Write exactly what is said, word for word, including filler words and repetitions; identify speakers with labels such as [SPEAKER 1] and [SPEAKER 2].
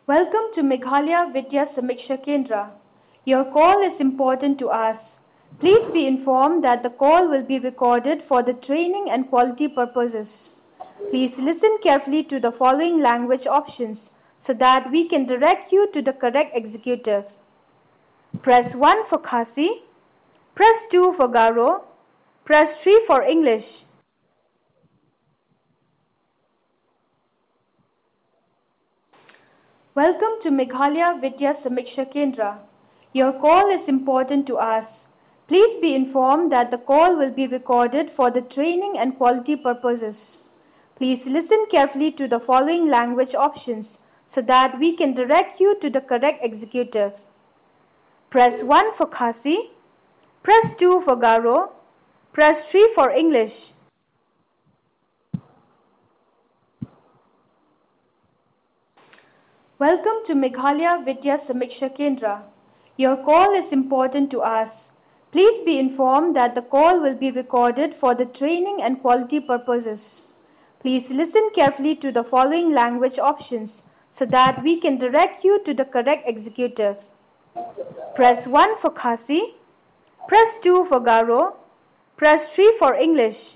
[SPEAKER 1] Welcome to Meghalaya Vidya Samiksha Kendra. Your call is important to us. Please be informed that the call will be recorded for the training and quality purposes. Please listen carefully to the following language options so that we can direct you to the correct executive. Press one for Khasi. Press two for Garo. Press three for English. Welcome to Meghalaya Vidya Samiksha Kendra. Your call is important to us. Please be informed that the call will be recorded for the training and quality purposes. Please listen carefully to the following language options so that we can direct you to the correct executive. Press one for Khasi. Press two for Garo. Press three for English. Welcome to Meghalaya Vidya Samiksha Kendra. Your call is important to us. Please be informed that the call will be recorded for the training and quality purposes. Please listen carefully to the following language options so that we can direct you to the correct executive. Press one for Khasi. Press two for Garo. Press three for English.